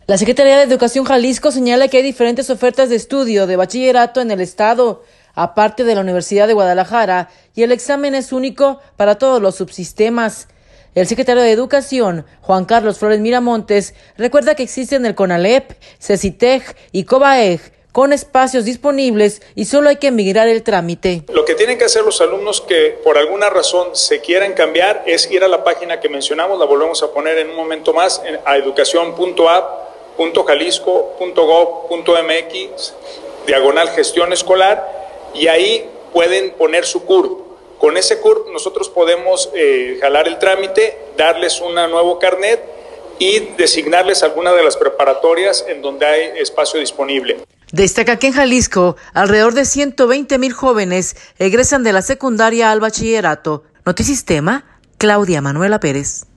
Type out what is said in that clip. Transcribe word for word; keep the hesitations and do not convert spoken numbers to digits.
La Secretaría de Educación Jalisco señala que hay diferentes ofertas de estudio de bachillerato en el estado, aparte de la Universidad de Guadalajara, y el examen es único para todos los subsistemas. El secretario de Educación, Juan Carlos Flores Miramontes, recuerda que existen el CONALEP, CECITEG y COBAEG, con espacios disponibles y solo hay que emigrar el trámite. Lo que tienen que hacer los alumnos que por alguna razón se quieran cambiar es ir a la página que mencionamos, la volvemos a poner en un momento más, a educación punto a p punto jalisco punto gob punto m x, diagonal gestión escolar, y ahí pueden poner su C U R P. Con ese C U R P nosotros podemos eh, jalar el trámite, darles un nuevo carnet y designarles alguna de las preparatorias en donde hay espacio disponible. Destaca que en Jalisco, alrededor de ciento veinte mil jóvenes egresan de la secundaria al bachillerato. Notisistema, Claudia Manuela Pérez.